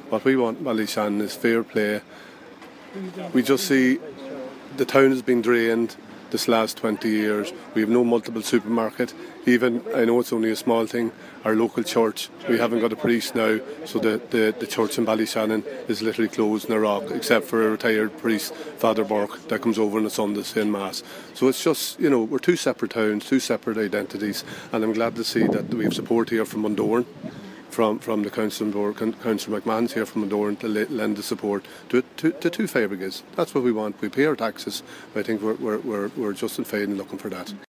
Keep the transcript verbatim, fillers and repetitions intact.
What we want, Ballyshannon, is fair play. We just see the town has been drained this last twenty years. We have no multiple supermarket. Even, I know it's only a small thing, our local church, we haven't got a priest now, so the, the, the church in Ballyshannon is literally closed in a rock, except for a retired priest, Father Burke, that comes over on a Sunday to say Mass. So it's just, you know, we're two separate towns, two separate identities, and I'm glad to see that we have support here from Mundoran, from from the Council Board, Councillor McMahon's here from Mundoran to lend the support to, to, to two fire brigades. That's what we want. We pay our taxes. I think we're, we're, we're, we're just in fade and looking for that.